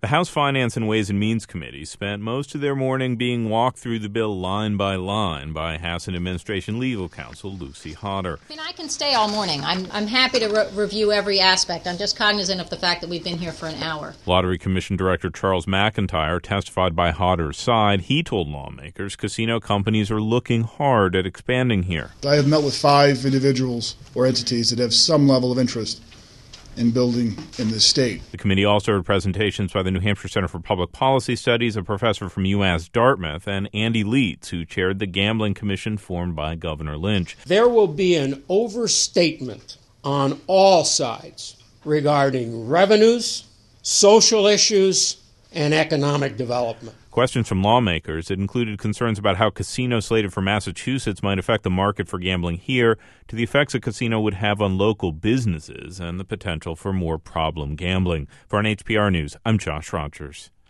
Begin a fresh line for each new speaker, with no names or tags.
The House Finance and Ways and Means Committee spent most of their morning being walked through the bill line by line by House Administration Legal Counsel Lucy Hodder.
I can stay all morning. I'm happy to review every aspect. I'm just cognizant of the fact that we've been here for an hour.
Lottery Commission Director Charles McIntyre testified by Hodder's side. He told lawmakers casino companies are looking hard at expanding here.
I have met with 5 individuals or entities that have some level of interest in building in this state.
The committee also heard presentations by the New Hampshire Center for Public Policy Studies, a professor from UMass Dartmouth, and Andy Leitz, who chaired the Gambling Commission formed by Governor Lynch.
There will be an overstatement on all sides regarding revenues, social issues, and economic development.
Questions from lawmakers that included concerns about how casinos slated for Massachusetts might affect the market for gambling here, to the effects a casino would have on local businesses, and the potential for more problem gambling. For NHPR News, I'm Josh Rogers.